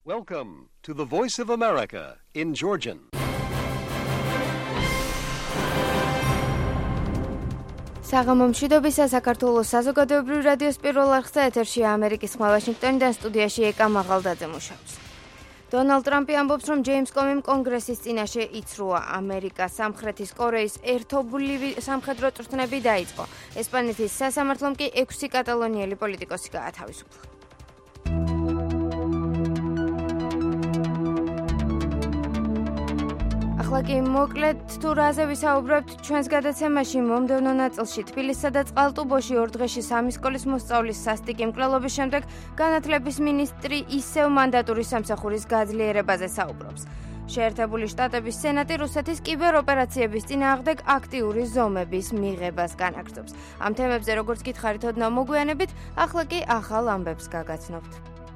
Welcome to the Voice of America in Georgian. საღამომშვიდობისა საქართველოს საზოგადოებრივ რადიოს პირველ არხზე ეთერშია ამერიკის ხმა ვაშინგტონიდან სტუდიაში ეკა მაღალდაძე მუშაობს. დონალდ ტრამპი ამბობს, რომ ჯეიმს კომიმ კონგრესის წინაშე იცრუა. ამერიკა სამხრეთის კორეის ერთობლივი სამხედრო წვრთნები დაიწყო. ესპანეთის სასამართლომ კი 6 კატალონიელი პოლიტიკოსი გაათავისუფლა. ახლა კი მოკლედ თუ რაზე ვისაუბრებთ ჩვენს გადაცემაში მომდევნო ნაწილში თბილისსა და წყალტუბოში 2 დღეში 3 სკოლის მოსწავლის სასტიკი მკვლელობის შემდეგ განათლების მინისტრი ისევ მანდატური სამსახურის გაძლიერებაზე საუბრობს. შეერთებული შტატების სენატი რუსეთის კიბეროპერაციების წინააღმდეგ აქტიური ზომების მიღებას განაგრძობს. ამ თემებზე როგორც გითხარით ოდნავ მოგვიანებით, ახლა კი ახალ ამბებს გაგაცნობთ.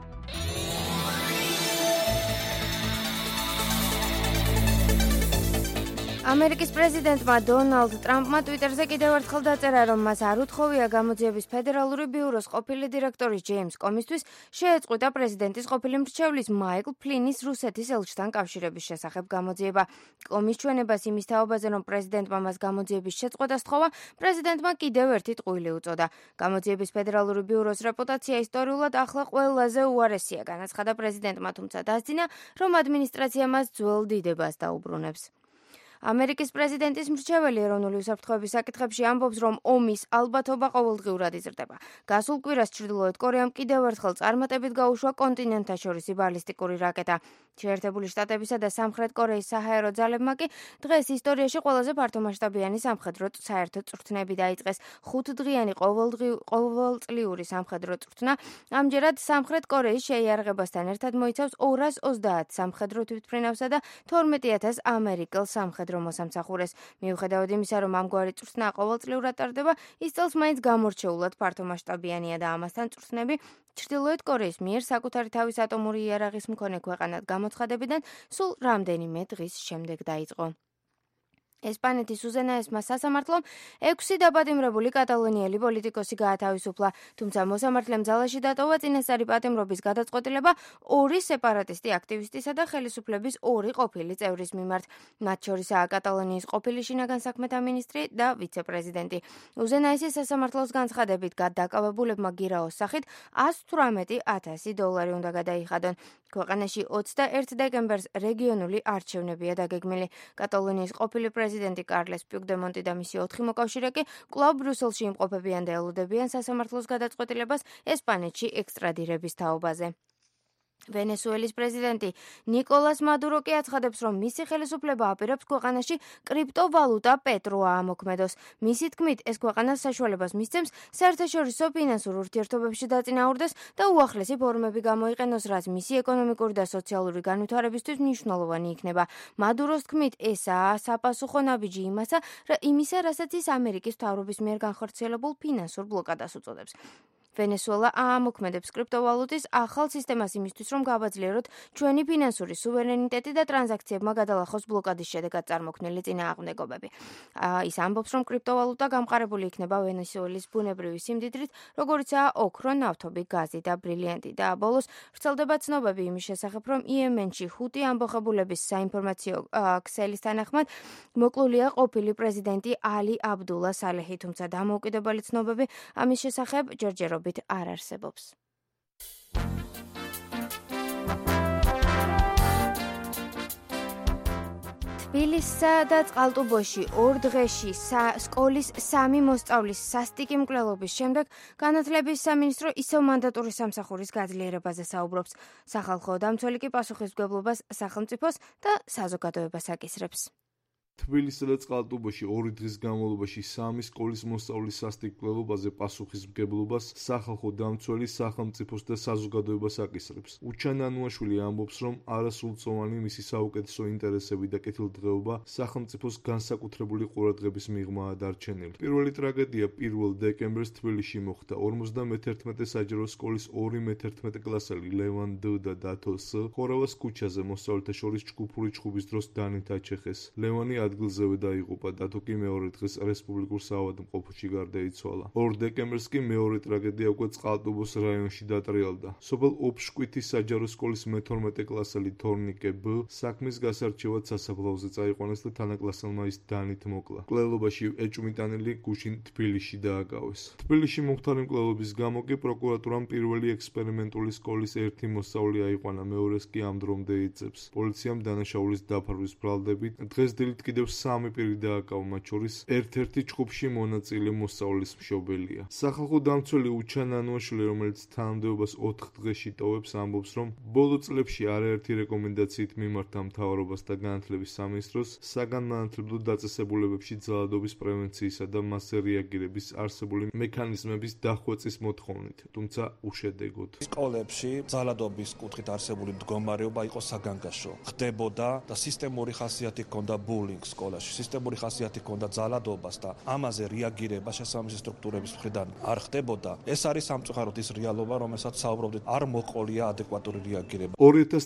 ამერიკის პრეზიდენტმა დონალდ ტრამპმა ტვიტერზე კიდევ ერთხელ დაწერა, რომ მას არ უთხოვია გამოძიების ფედერალური ბიუროს ყოფილი დირექტორის ჯეიმს კომისთვის შეეწყვიტა პრეზიდენტის ყოფილი მრჩევლის მაიკლ ფლინის რუსეთის ელჩთან კავშირების შესახებ გამოძიება. კომის ჩვენებას იმის თაობაზე, რომ პრეზიდენტმა მას გამოძიების შეწყვეტა სთხოვა, პრეზიდენტმა კიდევ ერთი ტყუილი უწოდა. გამოძიების ფედერალური ბიუროს რეპუტაცია ისტორიულად ახლა ყველაზე უარესია, განაცხადა პრეზიდენტმა, თუმცა დასძინა, რომ ადმინისტრაცია მას ძველ დიდებას დაუბრუნებს. ამერიკის პრეზიდენტის მრჩეველი ეროვნული უსაფრთხოების საკითხებში ამბობს, რომ ომის ალბათობა ყოველდღიურად იზრდება. გასულ კვირას ჩრდილოეთ კორეამ კიდევ ერთხელ წარმატებით გაუშვა კონტინენტთაშორისი ბალისტიკური რაკეტა. შეერთებული შტატებისა და სამხრეთ კორეის საჰაერო ძალებმა კი დღეს ისტორიაში ყველაზე ფართომასშტაბიანი სამხედრო საერთო წვრთნები დაიწყეს. 5-დღიანი ყოველწლიური სამხედრო წვრთნა ამჯერად სამხრეთ კორეის შეიარაღებასთან ერთად მოიცავს 230 სამხედრო თვითმფრინავსა და 12,000 ამერიკელ სამხედრო მოსამსახურეს. მიუხედავად იმისა, რომ ამგვარი წვრთნა ყოველწლიურად ტარდება, ის წელს მაინც გამორჩეულად ფართომასშტაბიანია და ამასთან წვრთნები ჩრდილოეთ კორეის მიერ საკუთარი თავის ატომური იარაღის მქონე ქვეყანად გამოცხადებიდან სულ რამდენიმე დღის შემდეგ დაიწყო. ესპანეთის უზენაესმა სასამართლომ 6 დაპატიმრებული კატალონიელი პოლიტიკოსი გაათავისუფლა, თუმცა მოსამართლემ ძალაში დატოვა წინასწარი პატიმრობის გადაწყვეტილება 2 სეპარატისტი აქტივისტისა და ხელისუფლების 2 ყოფილი წევრის მიმართ. მათ შორისაა კატალონიის ყოფილი შინაგან საქმეთა მინისტრი და ვიცე-პრეზიდენტი. უზენაესი სასამართლოს განცხადებით გადაკავებულებმა გირაოს სახით $118,000 უნდა გადაიხადონ. ქვეყანაში 21 დეკემბერს რეგიონული არჩევნებია დაგეგმილი. კატალონიის ყოფილი პრეზიდენტი კარლეს პიუგდემონტი და მისი 4 მოკავშირე კი კვლავ ბრიუსელში იმყოფებიან და ელოდებიან სასამართლოს გადაწყვეტილებას ესპანეთში ექსტრადირების თაობაზე. ვენესუელის პრეზიდენტი ნიკოლას მადურო კი აცხადებს, რომ მისი ხელისუფლება აპირებს ქვეყანაში კრიპტოვალუტა პეტროა ამოქმედოს. მისი თქმით, ეს ქვეყანას საშუალებას მისცემს საერთაშორისო ფინანსურ ურთიერთობებში დაწინაურდეს და უახლესი ფორმები გამოიყენოს, რაც მისი ეკონომიკური და სოციალური განვითარებისთვის მნიშვნელოვანი იქნება. მადუროს თქმით, ესაა საპასუხო ნაბიჯი იმისა, რასაც ის ამერიკის მთავრობის მიერ განხორციელებულ ფინანსურ ბლოკადას უწოდებს. ვენესუელა აამოქმედებს კრიპტოვალუტის ახალ სისტემას იმისთვის, რომ გავაძლიეროთ ჩვენი ფინანსური სუვერენიტეტი და ტრანზაქციებმა გადალახოს ბლოკადის შედეგად წარმოქმნილი წინააღმდეგობები. ის ამბობს, რომ კრიპტოვალუტა გამყარებული იქნება ვენესუელის ბუნებრივი სიმდიდრით, როგორიცაა ოქრო, ნავთობი, გაზი და ბრილიანტი. და ბოლოს ვრცელდება ცნობები იმის შესახებ, რომ იემენში ჰუტი ამბოხებულების საინფორმაციო ქსელის თანახმად მოკლულია ყოფილი პრეზიდენტი ალი აბდულა სალეჰი, თუმცა დამოუკიდებელი ცნობები ამის შესახებ ჯერჯერობით არ არსებობს. თბილისსა და წყალტუბოში 2 დღეში სკოლის 3 მოსწავლის სასტიკი მკვლელობის შემდეგ განათლების სამინისტრო ისევ მანდატური სამსახურის გაძლიერებაზე საუბრობს. სახალხო დამცველი კი პასუხისმგებლობას სახელმწიფოს და საზოგადოებას აკისრებს. თბილისსა და წყალტუბოში 2 დღის განმავლობაში 3 სკოლის მოსწავლის სასტიკ მკვლელობაზე პასუხისმგებლობას სახალხო დამცველი სახელმწიფოს და საზოგადოებას აკისრებს. უჩან ანუაშვილი ამბობს, რომ არასრულწლოვანი მისი საუკეთესო ინტერესები და კეთილდღეობა სახელმწიფოს განსაკუთრებული ყურადღების მიღმაა დარჩენილი. პირველი ტრაგედია 1 დეკემბერს თბილისში მოხდა. 51 საჯარო სკოლის 2 მე-11 კლასელი ლევან დ და დათო ს ხორავას ქუჩაზე მოსწავლეთა შორის ჯგუფური ჩხუბის დროს დანით აჩეხეს. ლევანი ადგილზევე დაიღუპა და თუ კი მეორე დღეს რესპუბლიკურ საავადმყოფოში გარდაიცვალა. 2 დეკემბერს კი მეორე ტრაგედია უკვე წყალტუბოს რაიონში დატრიალდა. სოფელ ოფშკვითის საჯარო სკოლის მე-12 კლასელი თორნიკე ბ საქმის გასარჩევად სასაფლაოზე წაიყვანეს და თანაკლასელმა ის დანით მოკლა. მკვლელობაში ეჭვმიტანილი გუშინ თბილისში დააკავეს. თბილისში მომხდარი მკვლელობის გამო კი პროკურატურამ პირველი ექსპერიმენტული სკოლის ერთი მოსწავლე აიყვანა, მეორეს კი ამ დრომდე იძებს. პოლიციამ დანაშაულის დაფარვის ბრალდებით დღეს დილით კიდევ 3 პირი დააკავა, მათ შორის ერთ-ერთი ჯგუფში მონაწილე მოსწავლის მშობელია. სახალხო დამცველი უჩან ანუაშვილი, რომელიც თანამდებობას 4 დღეში ტოვებს, ამბობს, რომ ბოლო წლებში არაერთი რეკომენდაციით მიმართა მთავრობას და განათლების სამინისტროს საგანმანათლებლო დაწესებულებებში ძალადობის პრევენციისა და მასზე რეაგირების არსებული მექანიზმების დახვეწის მოთხოვნით, თუმცა უშედეგოდ. სკოლებში ძალადობის კუთხით არსებული მდგომარეობა იყო საგანგაშო. ხდებოდა და სისტემური ხასიათი ჰქონდა ბულინგ სკოლაში, სისტემური ხასიათი ჰქონდა ძალადობას და ამაზე რეაგირება შესაბამისი სტრუქტურების მხრიდან არ ხდებოდა. ეს არის სამწუხაროდ ის რეალობა, რომელსაც საუბრობდით, არ მოყოლია ადეკვატური რეაგირება.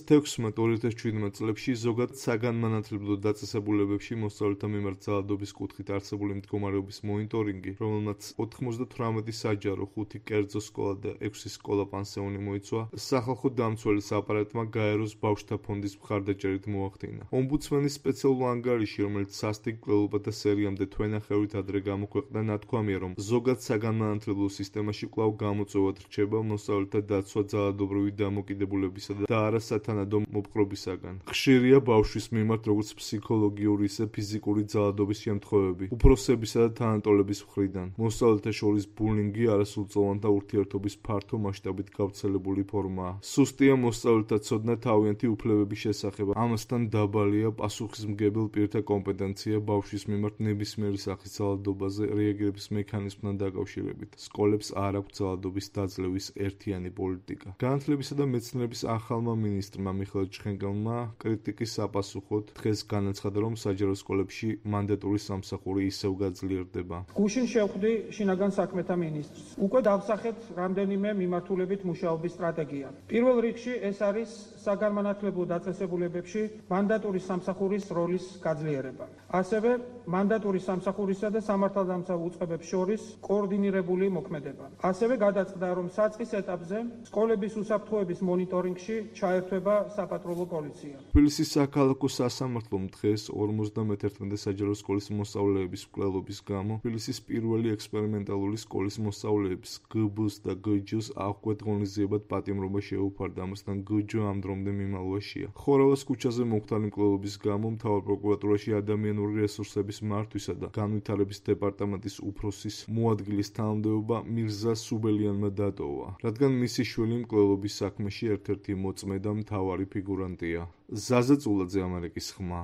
2016-2017 წლებში ზოგად საგანმანათლებლო დაწესებულებებში მოსწავლეთა მიმართ ძალადობის კუთხით არსებული მდგომარეობის მონიტორინგი, რომელმაც 98 საჯარო, 5 კერძო სკოლა და 6 სკოლა-პანსიონი მოიცვა, სახალხო დამცველის აპარატმა გაეროს ბავშვთა ფონდის მხარდაჭერით მოახდინა. ომბუდსმენის სპეციალურ ანგარიში, რომელიც სასტიკ მკვლელობა და სერიამდე თვენახევრით ადრე გამოქვეყნდა, ნათქვამია, რომ ზოგად საგანმანათლებლო სისტემაში კვლავ გამოწვევად რჩება მოსწავლეთა დაცვა ძალადობრივი დამოკიდებულებისა და არასათანადო მოპყრობისაგან. ხშირია ბავშვის მიმართ როგორც ფსიქოლოგიური, ისე ფიზიკური ძალადობის შემთხვევები, უფროსებისა და თანატოლების მხრიდან. მოსწავლეთა შორის ბულინგი არასრულწლოვანთა ურთიერთობის ფართო მასშტაბით გავრცელებული ფორმაა. სუსტია მოსწავლეთა ცოდნა თავიანთი უფლებების შესახებ. ამასთან დაბალია პასუხისმგებელ პირთა კომპეტენცია ბავშვის მიმართ ნებისმიერი სახის ძალადობაზე რეაგირების მექანიზმთან დაკავშირებით. სკოლებს არ აქვს ძალადობის დაძლევის ერთიანი პოლიტიკა. განათლებისა და მეცნიერების ახალმა მინისტრმა მიხეილ ჩხენკელმა კრიტიკის საპასუხოდ დღეს განაცხადა, რომ საჯარო სკოლებში მანდატური სამსახური ისევ გაძლიერდება. გუშინ შევხვდი შინაგან საქმეთა მინისტრს. უკვე დავსახეთ რამდენიმე მიმართულებით მუშაობის სტრატეგია. პირველ რიგში ეს არის საგანმანათლებლო დაწესებულებებში მანდატური სამსახურის როლის გაძლიერება. ასევე მანდატური სამსახურისა და სამართალდამცავ უწყებებს შორის კოორდინირებული მოქმედება. ასევე გადაწყდა, რომ საწყის ეტაპზე სკოლების უსაფრთხოების მონიტორინგში ჩაერთვება საპატრულო პოლიცია. თბილისის საქალაქო სასამართლომ დღეს 51 საჯარო სკოლის მოსწავლეების მკვლელობის გამო თბილისის პირველი ექსპერიმენტალური სკოლის მოსწავლეებს გბ-ს და გჯ-ს აღკვეთ ღონისძიებად პატიმრობა შეუფარდა, ამასთან გჯ ამ დრომდე მიმალვაშია. ხორავას ქუჩაზე მომხდარი მკვლელობის გამო მთავარ პროკურატურაში ადამიანური რესურსების მართვისა და განვითარების დეპარტამენტის უფროსის მოადგილის თანამდებობა მირზა სუბელიანმა დატოვა, რადგან მისი შვილი მკვლელობის საქმეში ერთ-ერთი მოწმე და მთავარი ფიგურანტია. ზაზა წულაძე, ამერიკის ხმა.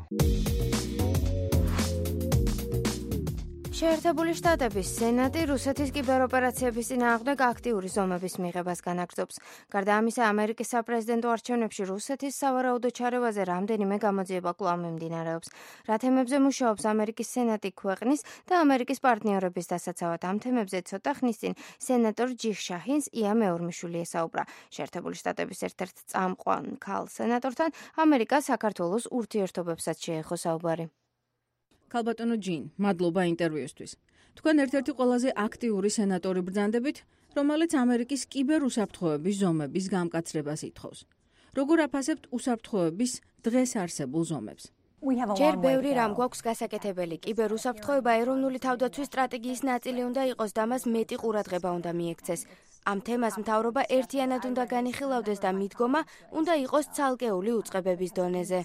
შეერთებული შტატების სენატი რუსეთის კიბეროპერაციების წინააღმდეგ აქტიური ზომების მიღებას განაგრძობს. გარდა ამისა, ამერიკის საპრეზიდენტო არჩევნებში რუსეთის სავარაუდო ჩარევაზე რამდენიმე გამოძიება კვლავ მიმდინარეობს. რა თემებზე მუშაობს ამერიკის სენატი ქვეყნის და ამერიკის პარტნიორების დასაცავად ამ თემებზე ცოტა ხნის წინ სენატორ ჯიხ შაჰინს ია მეორმიშვილი ესაუბრა. შეერთებული შტატების ერთ-ერთ წამყვან ქალ სენატორთან ამერიკა საქართველოს ურთიერთობებსაც შეეხო საუბარი. ქალბატონო ჯინ, მადლობა ინტერვიუსთვის. თქვენ ერთ-ერთი ყველაზე აქტიური სენატორი ბრძანდებით, რომელიც ამერიკის კიბერუსაფრთხოების ზომების გამკაცრებას ითხოვს. როგორ აფასებთ უსაფრთხოების დღეს არსებულ ზომებს? ჯერ ბევრი რამ გვაქვს გასაკეთებელი. კიბერუსაფრთხოება ეროვნული თავდაცვის სტრატეგიის ნაწილი უნდა იყოს და მას მეტი ყურადღება უნდა მიექცეს. ამ თემას მთავრობა ერთიანად უნდა განიხილავდეს და მიდგომა უნდა იყოს ცალკეული უწყებების დონეზე.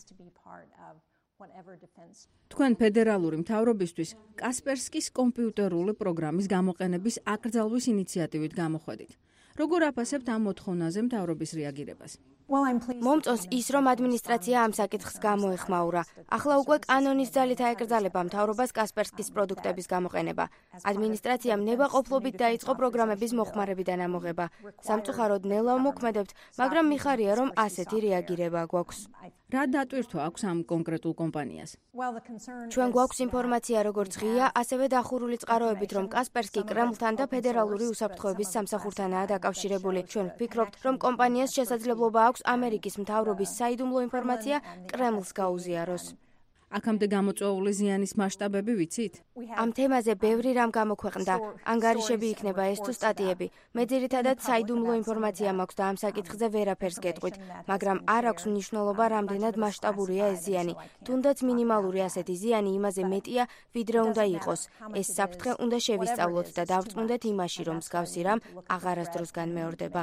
თქვენ ფედერალური მთავრობისთვის კასპერსკის კომპიუტერული პროგრამის გამოყენების აკრძალვის ინიციატივით გამოხვედით. როგორ აფასებთ ამ მოთხოვნაზე მთავრობის რეაგირებას? მომწონს ის, რომ ადმინისტრაცია ამ საკითხს გამოეხმაურა. ახლა უკვე კანონის ძალით აეკრძალება მთავრობას კასპერსკის პროდუქტების გამოყენება. ადმინისტრაციამ ნებაყოფლობით დაიწყო პროგრამების მოხმარებიდან ამოღება. სამწუხაროდ ნელა მოქმედებთ, მაგრამ მიხარია, რომ ასეთი რეაგირება გვაქვს. რა დატვირთვა აქვს ამ კონკრეტულ კომპანიას? ჩვენ გვაქვს ინფორმაცია როგორც ღია, ასევე დახურული წყაროებით, რომ კასპერსკი კრემლთან და ფედერალური უსაფრთხოების სამსახურთანაა დაკავშირებული. ჩვენ ვფიქრობთ, რომ კომპანიას შესაძლებლობა აქვს ამერიკის მთავრობის საიდუმლო ინფორმაცია კრემლს გაუზიაროს. აქამდე გამოწვეული ზიანის მასშტაბები ვიცით? ამ თემაზე ბევრი რამ გამოქვეყნდა. ანგარიშები იქნება ეს თუ სტატიები. მე ძირითადად საიდუმლო ინფორმაცია მაქვს და ამ საკითხზე ვერაფერს გეტყვით, მაგრამ არ აქვს მნიშვნელობა, რამდენად მასშტაბურია ეს ზიანი. თუნდაც მინიმალური ასეთი ზიანი იმაზე მეტია, ვიდრე უნდა იყოს. ეს საფრთხე უნდა შევისწავლოთ და დავწმუნდეთ იმაში, რომ მსგავსი რამ აღარასდროს განმეორდება.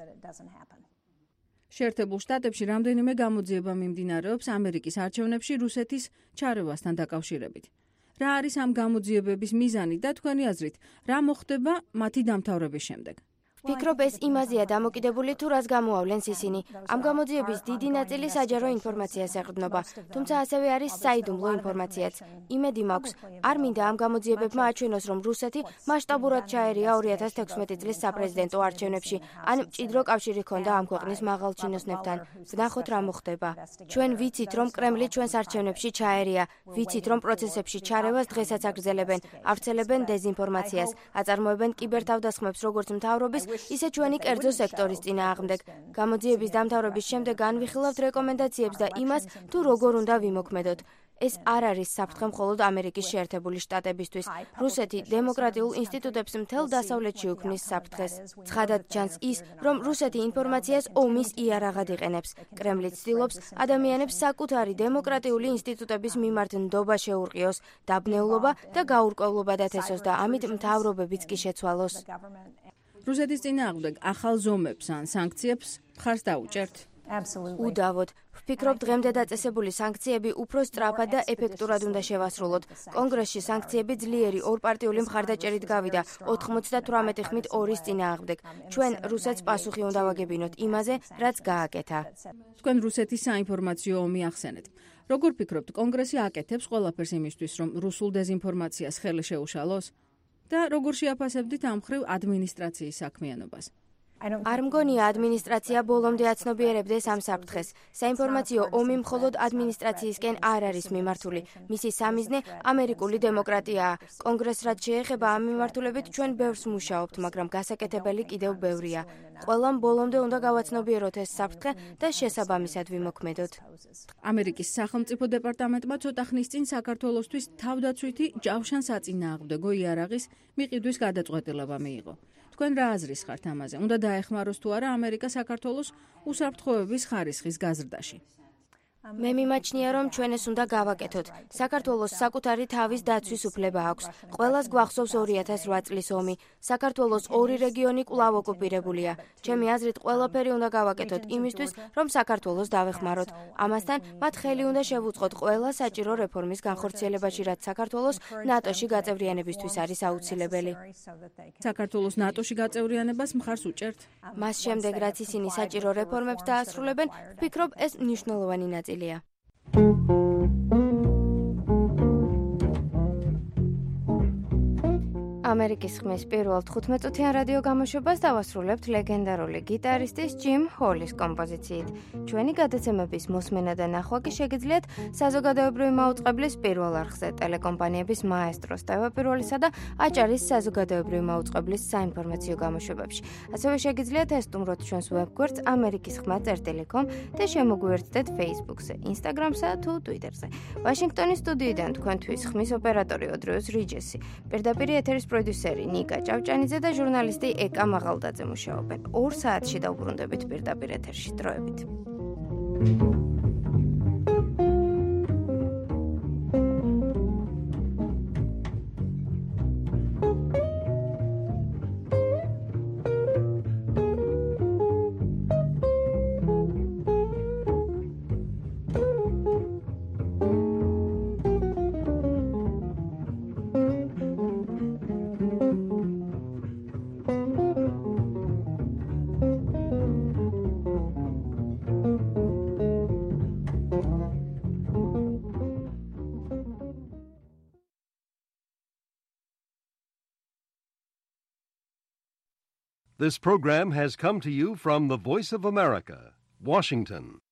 შეერთებულ შტატებში რამდენიმე გამოძიება მიმდინარეობს ამერიკის არჩევნებში რუსეთის ჩარევასთან დაკავშირებით. რა არის ამ გამოძიებების მიზანი და თქვენი აზრით, რა მოხდება მათი დამთავრების შემდეგ? ვფიქრობ, ეს იმაზეა დამოკიდებული, თუ რას გამოავლენს ისინი. ამ გამოძიების დიდი ნაწილი საჯარო ინფორმაციას ეყრდნობა, თუმცა ასევე არის საიდუმლო ინფორმაციაც. იმედი მაქვს, არ მინდა ამ გამოძიებებმა აჩვენოს, რომ რუსეთი მასშტაბურად ჩაერია 2016 წლის საპრეზიდენტო არჩევნებში, ან მჭიდრო კავშირი ჰქონდა ამ ქვეყნის მაღალჩინოსნებთან. ვნახოთ რა მოხდება. ჩვენ ვიცით, რომ კრემლი ჩვენს არჩევნებში ჩაერია, ვიცით, რომ პროცესებში ჩარევას დღესაც აგრძელებენ, ავრცელებენ დეზინფორმაციას, აწარმოებენ კიბერთავდასხმებს როგორც მთავრობის, ისე ჩვენი კერძო სექტორის წინააღმდეგ. გამოძიების დამთავრების შემდეგ განვიხილავთ რეკომენდაციებს და იმას, თუ როგორ უნდა ვიმოქმედოთ. ეს არ არის საფრთხე მხოლოდ ამერიკის შეერთებული შტატებისთვის. რუსეთი დემოკრატიულ ინსტიტუტებს მთელ დასავლეთში უქმნის საფრთხეს. ცხადად ჩანს ის, რომ რუსეთი ინფორმაციას ომის იარაღად იყენებს. კრემლი ცდილობს ადამიანებს საკუთარი დემოკრატიული ინსტიტუტების მიმართ ნდობა შეურყიოს, დაბნეულობა და გაურკვევლობა დათესოს და ამით მთავრობებიც კი შეცვალოს. რუსეთის წინააღმდეგ ახალ ზომებს ან სანქციებს მხარს დაუჭერთ? უდავოდ. ვფიქრობ, დღემდე დაწესებული სანქციები უფრო სწრაფად და ეფექტურად უნდა შევასრულოთ. კონგრესში სანქციები ძლიერი ორპარტიული მხარდაჭერით გავიდა 98 ხმით 2-ის წინააღმდეგ. ჩვენ რუსეთს პასუხი უნდა ვაგებინოთ იმაზე, რაც გააკეთა. თქვენ რუსეთის საინფორმაციო ომი ახსენეთ. როგორ ფიქრობთ, კონგრესი აკეთებს ყველაფერს იმისთვის, რომ რუსულ დეზინფორმაციას ხელი შეუშალოს? და როგორ შეაფასებდით ამ მხრივ ადმინისტრაციის საქმიანობას? არ მგონია ადმინისტრაცია ბოლომდე აცნობიერებდეს ამ საფრთხეს. საინფორმაციო ომი მხოლოდ ადმინისტრაციისკენ არ არის მიმართული. მისი სამიზნე ამერიკული დემოკრატიაა. კონგრესს რაც შეეხება ამ მიმართულებით ჩვენ ბევრს მუშაობთ, მაგრამ გასაკეთებელი კიდევ ბევრია. ყველამ ბოლომდე უნდა გავაცნობიეროთ ეს საფრთხე და შესაბამისად ვიმოქმედოთ. ამერიკის სახელმწიფო დეპარტამენტმა ცოტა ხნის წინ საქართველოსთვის თავდაცვითი ჯავშანსაწინააღმდეგო იარაღის მიყიდვის გადაწყვეტილება მიიღო. თქვენ რა აზრის ხართ ამაზე? უნდა დაეხმაროს თუ არა ამერიკა საქართველოს უსაფრთხოების ხარისხის გაზრდაში? მე მიმაჩნია, რომ ჩვენ ეს უნდა გავაკეთოთ. საქართველოს საკუთარი თავის დაცვის უფლება აქვს. ყველას გვახსოვს 2008 წლის ომი. საქართველოს ორი რეგიონი კვლავ ოკუპირებულია. ჩემი აზრით, ყველაფერი უნდა გავაკეთოთ იმისთვის, რომ საქართველოს დავეხმაროთ. ამასთან, მათ ხელი უნდა შევუწყოთ ყველა საჭირო რეფორმის განხორციელებაში, რაც საქართველოს ნატოში გაწევრიანებისთვის არის აუცილებელი. საქართველოს ნატოში გაწევრიანებას მხარს უჭერთ? მას შემდეგ, რაც ისინი საჭირო რეფორმებს დაასრულებენ, ვფიქრობ, ეს მნიშვნელოვანი ნაწილია. ამერიკის ხმის პირველ 15-წუთიან რადიო გამოშვებას დავასრულებთ ლეგენდარული გიტარისტის ჯიმ ჰოლის კომპოზიციით. ჩვენი გადაცემების მოსმენა და ნახვა კი შეგიძლიათ საზოგადოებრივი მაუწყებლის პირველ არხზე, ტელეკომპანიების მაესტროს, ტევ-პირველისა და აჭარის საზოგადოებრივი მაუწყებლის საინფორმაციო გამოშვებებში. ასევე შეგიძლიათ ესტუმროთ ჩვენს ვებგვერდს amerikiskhma.com და შემოგვიერთდეთ Facebook-ზე, Instagram-სა თუ Twitter-ზე. ვაშინგტონის სტუდიიდან თქვენთვის ხმის ოპერატორი ოდრიოს რიჯესი, პირდაპირ ეთერის პროდიუსერი ნიკა ჭავჭანიძე და ჟურნალისტი ეკა მაღალდაძე მუშაობენ. 2 საათში დავბრუნდებით პირდაპირ ეთერში. დროებით. This program has come to you from the Voice of America, Washington.